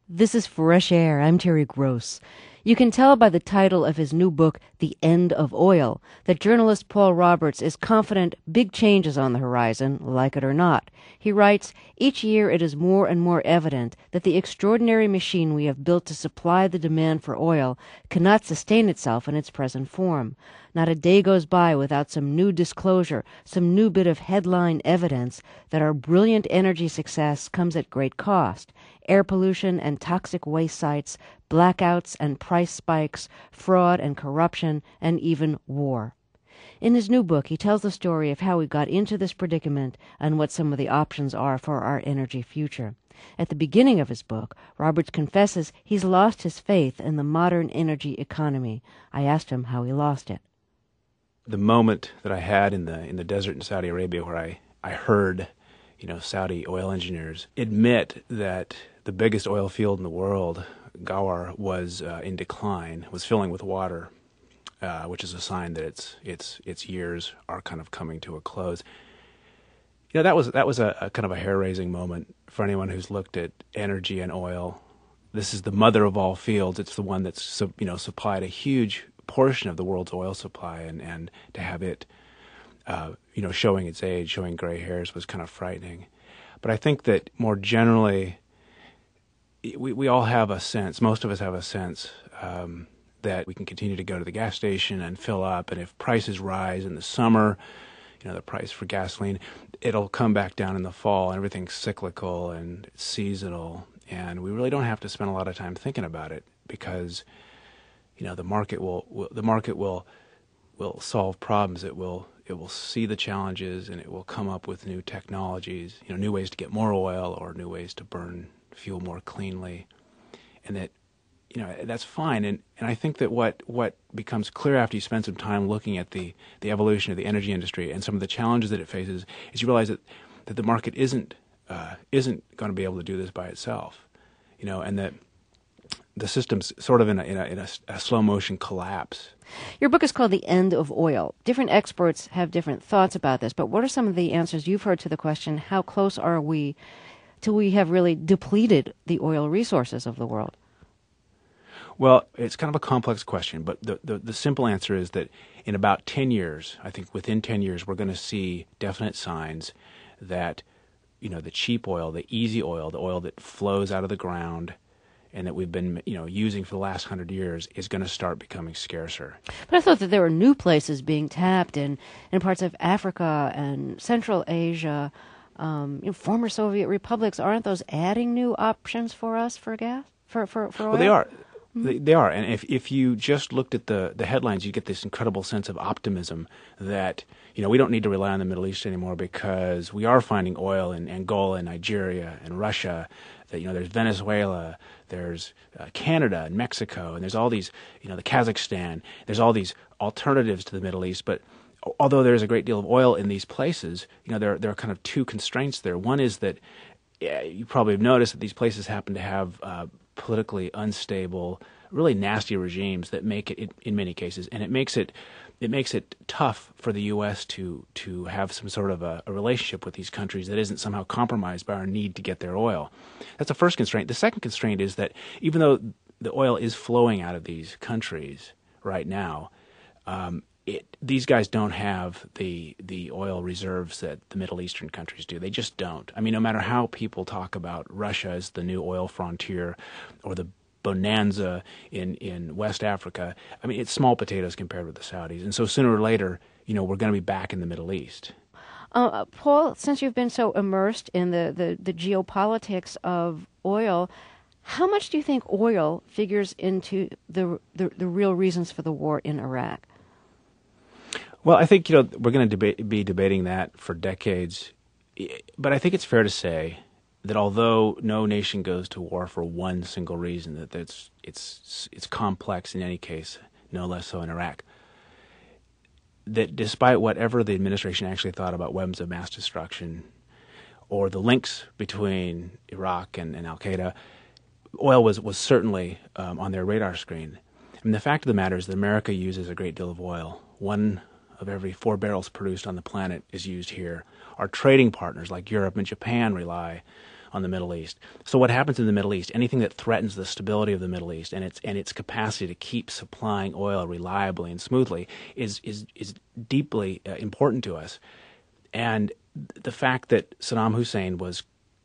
This is Fresh Air. I'm Terry Gross. You can tell by the title of his new book, The End of Oil, that journalist Paul Roberts is confident big changes on the horizon, like it or not. He writes, "Each year it is more and more evident that the extraordinary machine we have built to supply the demand for oil cannot sustain itself in its present form. Not a day goes by without some new disclosure, some new bit of headline evidence that our brilliant energy success comes at great cost. Air pollution and toxic waste sites, blackouts and price spikes, fraud and corruption, and even war." In his new book, he tells the story of how we got into this predicament and what some of the options are for our energy future. At the beginning of his book, Roberts confesses he's lost his faith in the modern energy economy. I asked him how he lost it. The moment that I had in the desert in Saudi Arabia where I heard, Saudi oil engineers admit that the biggest oil field in the world, Ghawar, was in decline, was filling with water, which is a sign that its years are kind of coming to a close. That was a kind of a hair-raising moment for anyone who's looked at energy and oil. This is the mother of all fields. It's the one that's supplied a huge portion of the world's oil supply, and to have it showing its age, showing gray hairs, was kind of frightening. But I think that more generally, we all have a sense, most of us have a sense, that we can continue to go to the gas station and fill up, and if prices rise in the summer, the price for gasoline, it'll come back down in the fall, and everything's cyclical and seasonal, and we really don't have to spend a lot of time thinking about it, because the market will solve problems. It will see the challenges, and it will come up with new technologies, new ways to get more oil or new ways to burn fuel more cleanly, and that's fine. And I think that what becomes clear after you spend some time looking at the evolution of the energy industry and some of the challenges that it faces is you realize that the market isn't going to be able to do this by itself, and that the system's sort of in a slow motion collapse. Your book is called The End of Oil. Different experts have different thoughts about this, but what are some of the answers you've heard to the question, how close are we till we have really depleted the oil resources of the world? Well, it's kind of a complex question, but the simple answer is that in about 10 years, I think within 10 years, we're going to see definite signs that, the cheap oil, the easy oil, the oil that flows out of the ground and that we've been, using for the last 100 years is going to start becoming scarcer. But I thought that there were new places being tapped in parts of Africa and Central Asia, former Soviet republics. Aren't those adding new options for us for gas, for oil? Well, they are. They are, and if you just looked at the headlines, you get this incredible sense of optimism that we don't need to rely on the Middle East anymore because we are finding oil in Angola and Nigeria and Russia. That there's Venezuela, there's Canada and Mexico, and there's all these the Kazakhstan. There's all these alternatives to the Middle East, but although there's a great deal of oil in these places, there are kind of two constraints there. One is that you probably have noticed that these places happen to have politically unstable, really nasty regimes that make it, in many cases, and it makes it tough for the U.S. to have some sort of a relationship with these countries that isn't somehow compromised by our need to get their oil. That's the first constraint. The second constraint is that even though the oil is flowing out of these countries right now, these guys don't have the oil reserves that the Middle Eastern countries do. They just don't. I mean, no matter how people talk about Russia as the new oil frontier or the bonanza in West Africa, I mean, it's small potatoes compared with the Saudis. And so sooner or later, we're going to be back in the Middle East. Paul, since you've been so immersed in the geopolitics of oil, how much do you think oil figures into the real reasons for the war in Iraq? Well, I think we're going to be debating that for decades, but I think it's fair to say that although no nation goes to war for one single reason, that it's complex in any case, no less so in Iraq. That despite whatever the administration actually thought about weapons of mass destruction or the links between Iraq and Al-Qaeda, oil was certainly on their radar screen. I mean, the fact of the matter is that America uses a great deal of oil. One of every 4 barrels produced on the planet is used here. Our trading partners like Europe and Japan rely on the Middle East. So what happens in the Middle East? Anything that threatens the stability of the Middle East and its capacity to keep supplying oil reliably and smoothly is deeply important to us. And the fact that Saddam Hussein was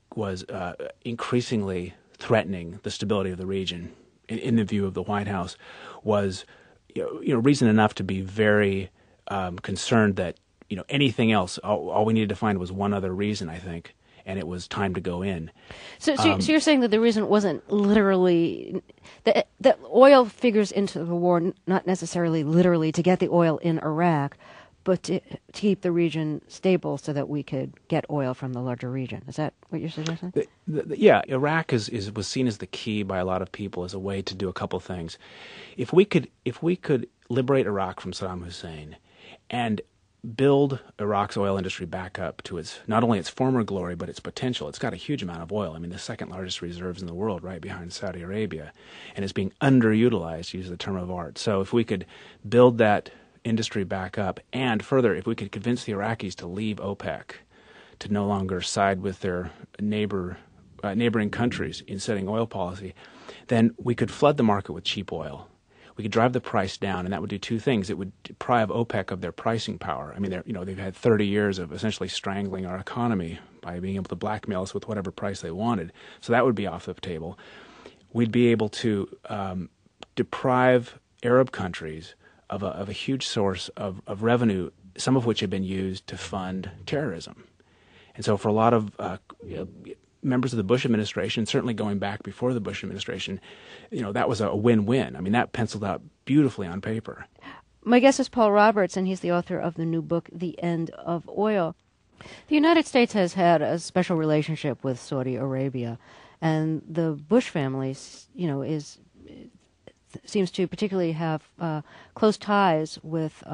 increasingly threatening the stability of the region, in the view of the White House, was reason enough to be very concerned that anything else. All we needed to find was one other reason, I think, and it was time to go in. So you're saying that the reason wasn't literally that oil figures into the war, not necessarily literally to get the oil in Iraq, but to keep the region stable so that we could get oil from the larger region. Is that what you're suggesting? Yeah, Iraq was seen as the key by a lot of people as a way to do a couple things. If we could liberate Iraq from Saddam Hussein and build Iraq's oil industry back up to not only its former glory but its potential. It's got a huge amount of oil. I mean, the second largest reserves in the world, right behind Saudi Arabia, and it's being underutilized, to use the term of art. So if we could build that industry back up, and further, if we could convince the Iraqis to leave OPEC, to no longer side with their neighboring countries in setting oil policy, then we could flood the market with cheap oil. We could drive the price down, and that would do two things. It would deprive OPEC of their pricing power. I mean, they've had 30 years of essentially strangling our economy by being able to blackmail us with whatever price they wanted. So that would be off the table. We'd be able to deprive Arab countries of a huge source of revenue, some of which had been used to fund terrorism. And so for a lot of members of the Bush administration, certainly going back before the Bush administration, that was a win-win. I mean, that penciled out beautifully on paper. My guest is Paul Roberts, and he's the author of the new book, The End of Oil. The United States has had a special relationship with Saudi Arabia, and the Bush family, seems to particularly have close ties with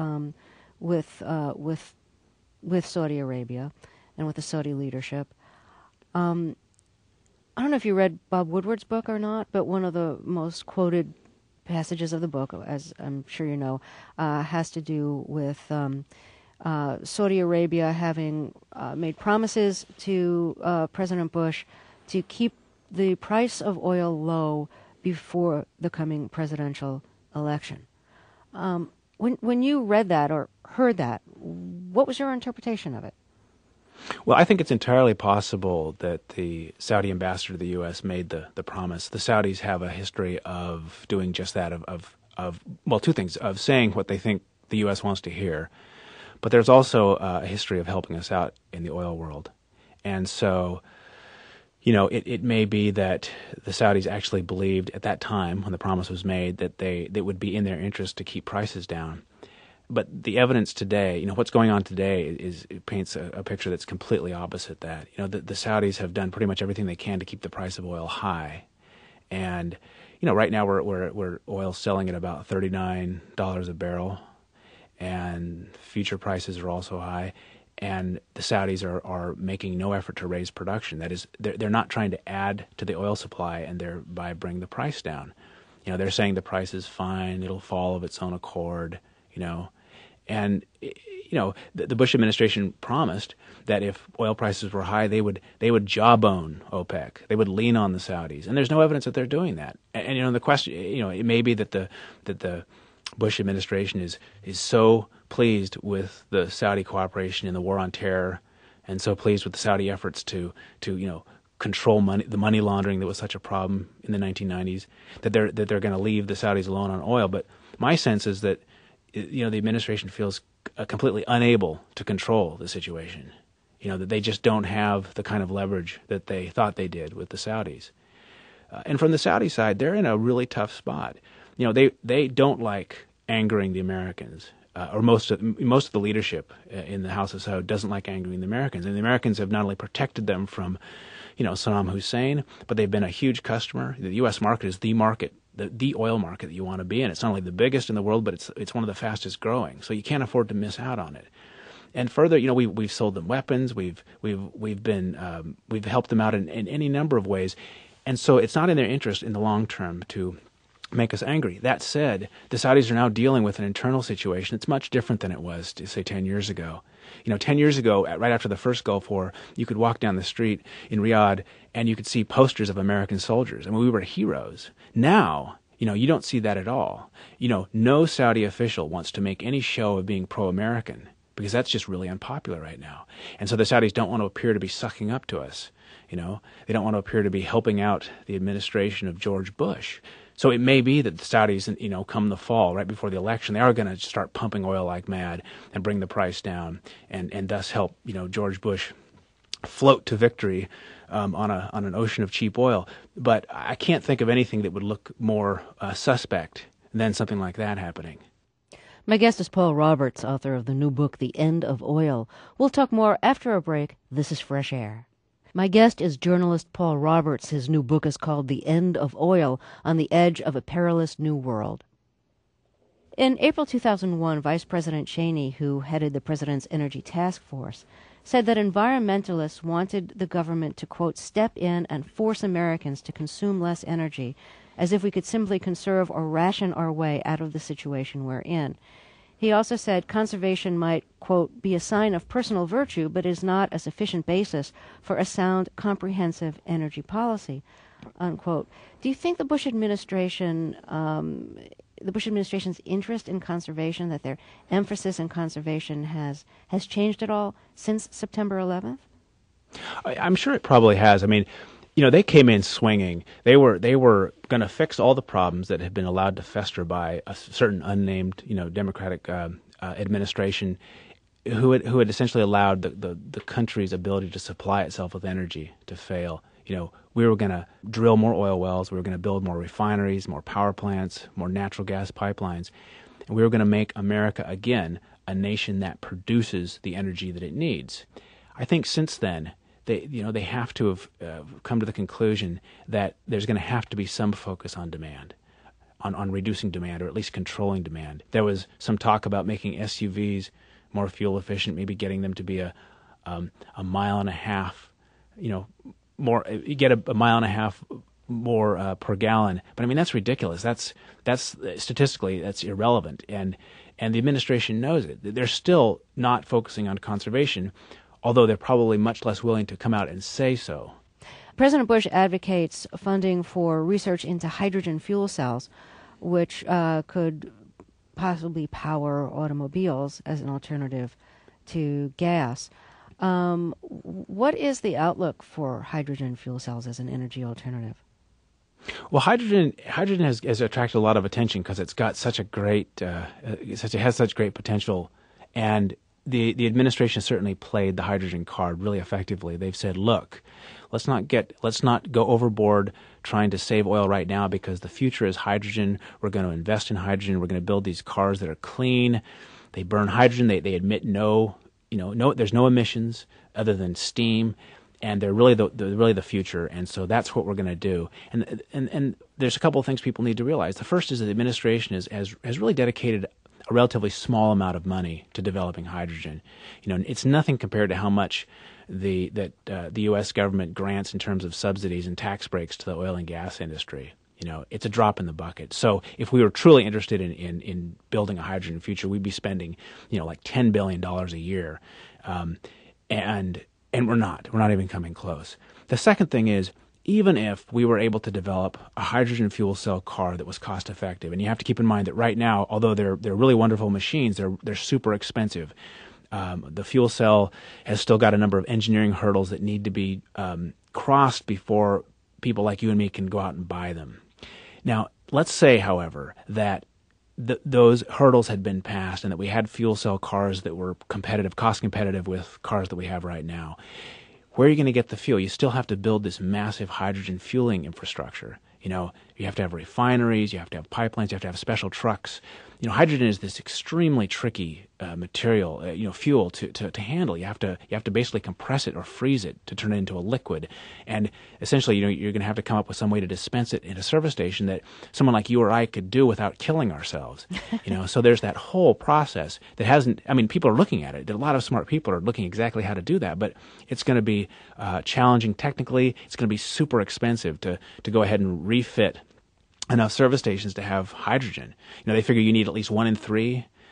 Saudi Arabia and with the Saudi leadership. I don't know if you read Bob Woodward's book or not, but one of the most quoted passages of the book, as I'm sure you know, has to do with Saudi Arabia having made promises to President Bush to keep the price of oil low before the coming presidential election. When you read that or heard that, what was your interpretation of it? Well, I think it's entirely possible that the Saudi ambassador to the U.S. made the promise. The Saudis have a history of doing just that, of two things, of saying what they think the U.S. wants to hear, but there's also a history of helping us out in the oil world. And so, it may be that the Saudis actually believed at that time, when the promise was made, that it would be in their interest to keep prices down. But the evidence today, what's going on today it paints a picture that's completely opposite that. The Saudis have done pretty much everything they can to keep the price of oil high. And, right now we're oil selling at about $39 a barrel, and future prices are also high. And the Saudis are making no effort to raise production. That is, they're not trying to add to the oil supply and thereby bring the price down. They're saying the price is fine, it'll fall of its own accord, And the Bush administration promised that if oil prices were high, they would jawbone OPEC. They would lean on the Saudis, and there's no evidence that they're doing that. And the question, it may be that the Bush administration is so pleased with the Saudi cooperation in the war on terror, and so pleased with the Saudi efforts to control the money laundering that was such a problem in the 1990s, that they're going to leave the Saudis alone on oil. But my sense is that the administration feels completely unable to control the situation. That they just don't have the kind of leverage that they thought they did with the Saudis. And from the Saudi side, they're in a really tough spot. They don't like angering the Americans, or most of the leadership in the House of Saud doesn't like angering the Americans. And the Americans have not only protected them from, Saddam Hussein, but they've been a huge customer. The U.S. market is the market. The oil market that you want to be in. It's not only the biggest in the world, but it's one of the fastest growing. So you can't afford to miss out on it. And further, we've sold them weapons. We've helped them out in any number of ways. And so it's not in their interest in the long term to make us angry. That said, the Saudis are now dealing with an internal situation that's much different than it was, say, 10 years ago. 10 years ago, right after the first Gulf War, you could walk down the street in Riyadh and you could see posters of American soldiers. I mean, we were heroes. Now, you don't see that at all. No Saudi official wants to make any show of being pro-American because that's just really unpopular right now. And so the Saudis don't want to appear to be sucking up to us. They don't want to appear to be helping out the administration of George Bush. So it may be that the Saudis, come the fall, right before the election, they are going to start pumping oil like mad and bring the price down and thus help, George Bush float to victory on an ocean of cheap oil. But I can't think of anything that would look more suspect than something like that happening. My guest is Paul Roberts, author of the new book, The End of Oil. We'll talk more after a break. This is Fresh Air. My guest is journalist Paul Roberts. His new book is called The End of Oil, On the Edge of a Perilous New World. In April 2001, Vice President Cheney, who headed the president's energy task force, said that environmentalists wanted the government to, quote, step in and force Americans to consume less energy, as if we could simply conserve or ration our way out of the situation we're in. He also said conservation might, quote, be a sign of personal virtue, but is not a sufficient basis for a sound, comprehensive energy policy, unquote. Do you think the Bush administration's interest in conservation, that their emphasis in conservation has changed at all since September 11th? I'm sure it probably has. I mean, they came in swinging. They were going to fix all the problems that had been allowed to fester by a certain unnamed, Democratic administration, who had essentially allowed the country's ability to supply itself with energy to fail. We were going to drill more oil wells. We were going to build more refineries, more power plants, more natural gas pipelines, and we were going to make America again a nation that produces the energy that it needs. I think since then, they have to have come to the conclusion that there's going to have to be some focus on demand, on reducing demand, or at least controlling demand. There was some talk about making SUVs more fuel efficient, maybe getting them to be a mile and a half, more. You get a mile and a half more per gallon, but I mean that's ridiculous. That's statistically that's irrelevant, and the administration knows it. They're still not focusing on conservation, although they're probably much less willing to come out and say so. President Bush advocates funding for research into hydrogen fuel cells, which could possibly power automobiles as an alternative to gas. What is the outlook for hydrogen fuel cells as an energy alternative? Well, hydrogen has attracted a lot of attention because it's got such a great, it has such great potential, and the administration certainly played the hydrogen card really effectively. They've said, look, let's not go overboard trying to save oil right now because the future is hydrogen. We're going to invest in hydrogen. We're going to build these cars that are clean. They burn hydrogen. They emit there's no emissions other than steam, and they're really the future. And so that's what we're going to do. And there's a couple of things people need to realize. The first is that the administration has really dedicated a relatively small amount of money to developing hydrogen. It's nothing compared to how much the U.S. government grants in terms of subsidies and tax breaks to the oil and gas industry. It's a drop in the bucket. So if we were truly interested in building a hydrogen future, we'd be spending, like $10 billion a year. And we're not even coming close. The second thing is, even if we were able to develop a hydrogen fuel cell car that was cost effective, and you have to keep in mind that right now, although they're really wonderful machines, they're super expensive. The fuel cell has still got a number of engineering hurdles that need to be crossed before people like you and me can go out and buy them. Now, let's say, however, that those hurdles had been passed and that we had fuel cell cars that were cost competitive with cars that we have right now. Where are you going to get the fuel? You still have to build this massive hydrogen fueling infrastructure. You have to have refineries, you have to have pipelines, you have to have special trucks. Hydrogen is this extremely tricky material, fuel to handle. You have to basically compress it or freeze it to turn it into a liquid, and essentially, you're going to have to come up with some way to dispense it in a service station that someone like you or I could do without killing ourselves. So there's that whole process that hasn't. I mean, people are looking at it. A lot of smart people are looking exactly how to do that, but it's going to be challenging technically. It's going to be super expensive to go ahead and refit enough service stations to have hydrogen. They figure you need at least 1 in 3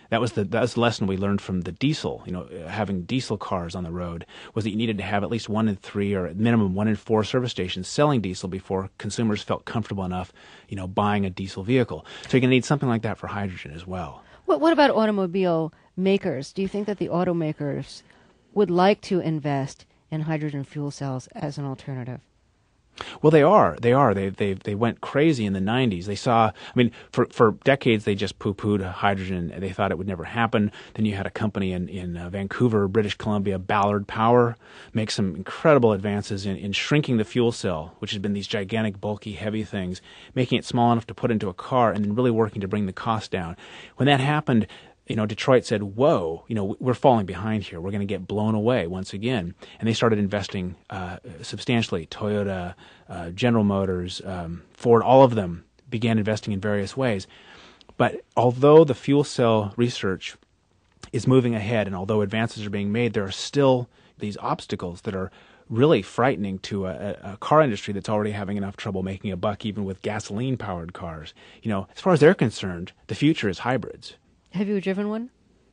That was the lesson we learned from the diesel. Having diesel cars on the road was that you needed to have at least 1 in 3 or at minimum 1 in 4 service stations selling diesel before consumers felt comfortable enough, buying a diesel vehicle. So you're going to need something like that for hydrogen as well. What about automobile makers? Do you think that the automakers would like to invest in hydrogen fuel cells as an alternative? Well, they are. They went crazy in the 90s. They saw, for decades they just poo-pooed hydrogen. They thought it would never happen. Then you had a company in Vancouver, British Columbia, Ballard Power, make some incredible advances in shrinking the fuel cell, which has been these gigantic, bulky, heavy things, making it small enough to put into a car and then really working to bring the cost down. When that happened, Detroit said, whoa, we're falling behind here. We're going to get blown away once again. And they started investing substantially. Toyota, General Motors, Ford, all of them began investing in various ways. But although the fuel cell research is moving ahead and although advances are being made, there are still these obstacles that are really frightening to a car industry that's already having enough trouble making a buck even with gasoline-powered cars. As far as they're concerned, the future is hybrids. Have you driven one?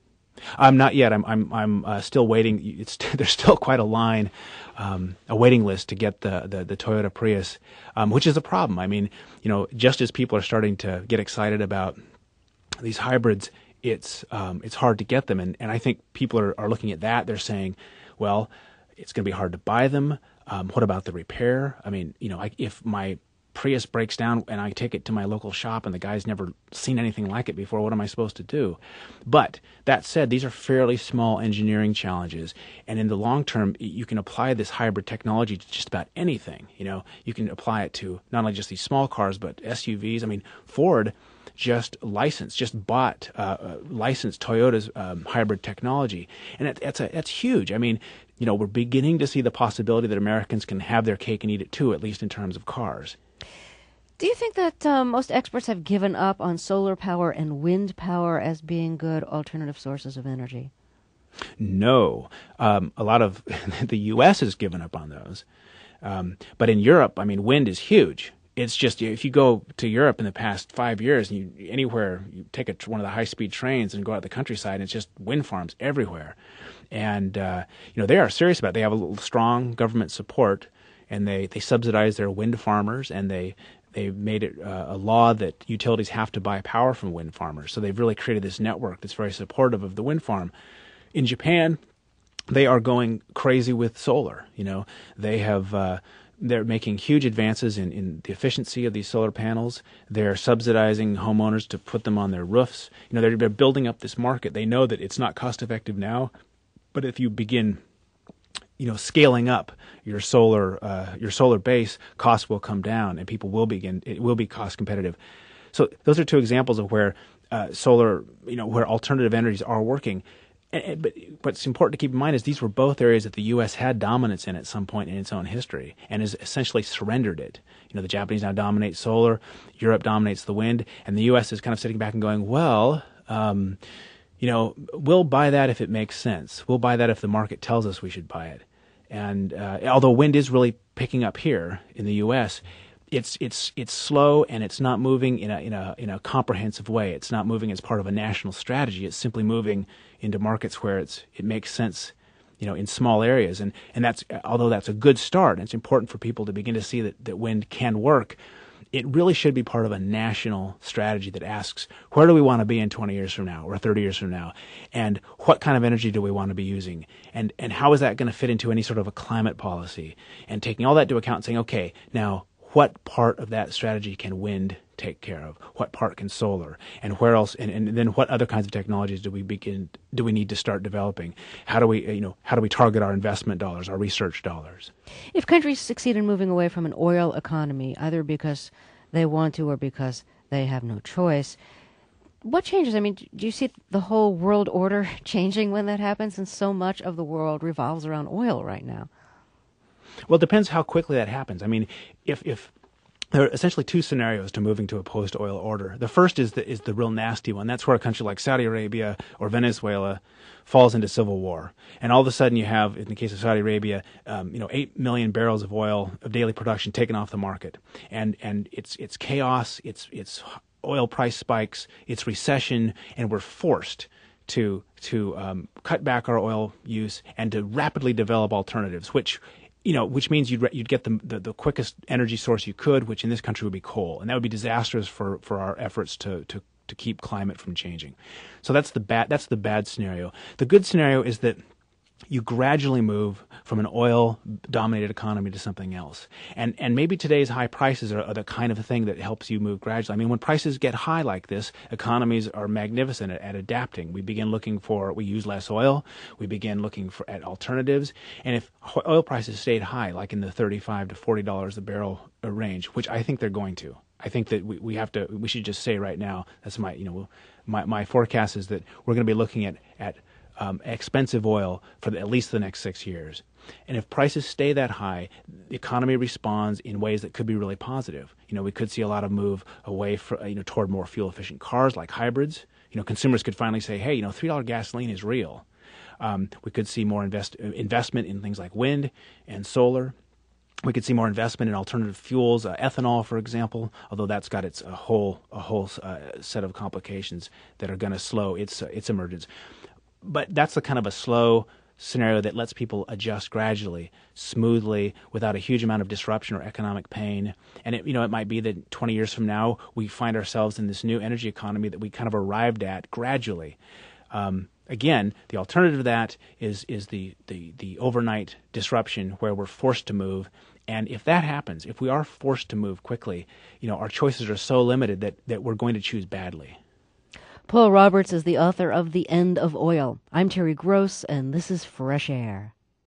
Not yet. I'm still waiting. There's still quite a line, a waiting list to get the Toyota Prius, which is a problem. Just as people are starting to get excited about these hybrids, it's hard to get them, and I think people are looking at that. They're saying, well, it's going to be hard to buy them. What about the repair? If my Prius breaks down and I take it to my local shop and the guy's never seen anything like it before, what am I supposed to do? But that said, these are fairly small engineering challenges. And in the long term, you can apply this hybrid technology to just about anything. You can apply it to not only just these small cars, but SUVs. Ford just bought licensed Toyota's hybrid technology. And that's huge. We're beginning to see the possibility that Americans can have their cake and eat it too, at least in terms of cars. Do you think that most experts have given up on solar power and wind power as being good alternative sources of energy? No. A lot of the U.S. has given up on those. But in Europe, wind is huge. It's just, if you go to Europe in the past 5 years, and you take one of the high-speed trains and go out the countryside, and it's just wind farms everywhere. And, they are serious about it. They have a strong government support, and they subsidize their wind farmers, and they made it a law that utilities have to buy power from wind farmers. So they've really created this network that's very supportive of the wind farm. In Japan, they are going crazy with solar. They're making huge advances in the efficiency of these solar panels. They're subsidizing homeowners to put them on their roofs. They're building up this market. They know that it's not cost effective now, but if you begin scaling up your solar base, costs will come down and it will be cost competitive. So those are two examples of where solar, where alternative energies are working. But what's important to keep in mind is these were both areas that the U.S. had dominance in at some point in its own history and has essentially surrendered it. The Japanese now dominate solar, Europe dominates the wind, and the U.S. is kind of sitting back and going, well, we'll buy that if it makes sense. We'll buy that if the market tells us we should buy it. And although wind is really picking up here in the U.S., it's slow and it's not moving in a comprehensive way. It's not moving as part of a national strategy. It's simply moving into markets where it makes sense, in small areas. And that's, although that's a good start, and it's important for people to begin to see that wind can work, it really should be part of a national strategy that asks, where do we want to be in 20 years from now or 30 years from now? And what kind of energy do we want to be using? And how is that going to fit into any sort of a climate policy? And taking all that into account and saying, okay, now what part of that strategy can wind take care of? What part can solar? And where else? And then what other kinds of technologies do we need to start developing? How do we target our investment dollars, our research dollars? If countries succeed in moving away from an oil economy, either because they want to or because they have no choice, what changes? Do you see the whole world order changing when that happens? And so much of the world revolves around oil right now. Well, it depends how quickly that happens. If there are essentially two scenarios to moving to a post-oil order. The first is the real nasty one. That's where a country like Saudi Arabia or Venezuela falls into civil war, and all of a sudden you have, in the case of Saudi Arabia, 8 million barrels of oil of daily production taken off the market, and it's chaos. It's oil price spikes. It's recession, and we're forced to cut back our oil use and to rapidly develop alternatives, which means you'd get the quickest energy source you could, which in this country would be coal, and that would be disastrous for our efforts to keep climate from changing. So that's the bad scenario. The good scenario is that you gradually move from an oil-dominated economy to something else. And maybe today's high prices are the kind of thing that helps you move gradually. I mean, when prices get high like this, economies are magnificent at adapting. We use less oil, we begin looking at alternatives, and if oil prices stayed high, like in the $35 to $40 a barrel range, which I think they're going to, I think that we should just say right now, that's my forecast is that we're going to be looking at expensive oil for at least the next 6 years. And if prices stay that high, the economy responds in ways that could be really positive. We could see a lot of move away toward more fuel efficient cars like hybrids. Consumers could finally say, hey, $3 gasoline is real. We could see more investment in things like wind and solar. We could see more investment in alternative fuels, ethanol, for example, although that's got a whole set of complications that are going to slow its emergence. But that's the kind of a slow scenario that lets people adjust gradually, smoothly, without a huge amount of disruption or economic pain. And it might be that 20 years from now we find ourselves in this new energy economy that we kind of arrived at gradually. Again, the alternative to that is the overnight disruption where we're forced to move. And if that happens, if we are forced to move quickly, our choices are so limited that we're going to choose badly. Paul Roberts is the author of The End of Oil. I'm Terry Gross, and this is Fresh Air.